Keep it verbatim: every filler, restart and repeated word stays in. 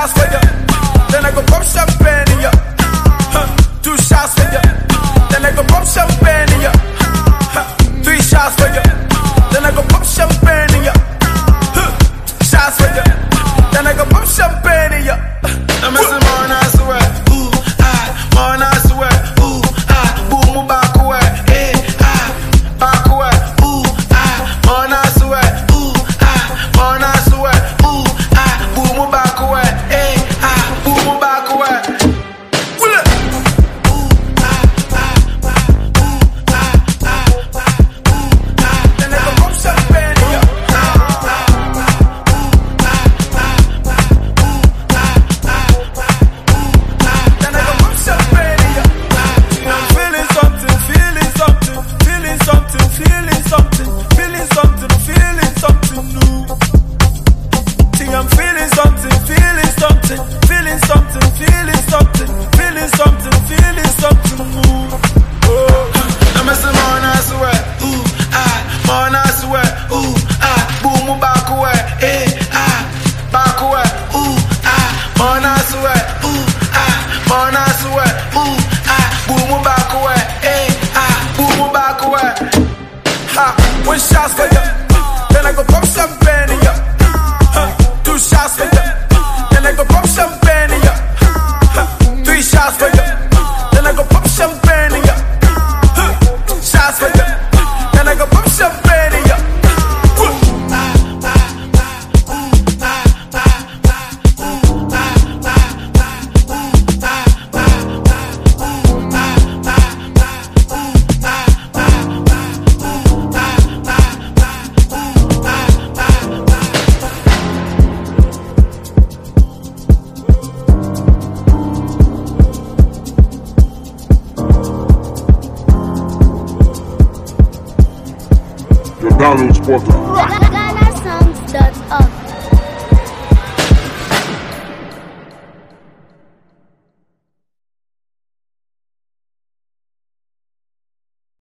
shots for you. Then I go pop champagne in ya. Huh. Two shots for you. Then I go pop champagne in ya. Huh. Three shots for you. Then I go pop champagne in ya. Huh. Shots for you. Then I go pop champagne in ya. I'm missing more than I swear. Ooh, ah, more than I swear. Ooh, ah, boom, back away. Eh, ah, back away. Ooh, ah, more than I swear. Ooh, ah, more than I swear. Ooh, ah, boom, back away. Eh, ah, boom, back away. Pull it. Ooh, ah, ah, ah, ooh, ah, ah, ah, ooh, ah. Then I go pop champagne in ya. Feeling something, feeling something, feeling something new. See, I'm feeling something, feeling something, feeling something, feeling something, feeling something, feeling something new. Oh, I'm missing more than I swear. Ooh, ah, more than I swear. Ooh, ah, boom, back away. Eh, ah, back away. Ooh, ah, more than I swear. Ooh, ah, more than I swear. Ooh, ah, boom, back away. Eh, ah, boom, back away. Ha, one shot for you, then I go pop champagne in ya. Huh. Two shots for you, then I go pop champagne in ya. Huh. Three shots for you, then I go pop champagne in ya. Huh. Shots for you, then I go pop champagne in ya. The Download Portal.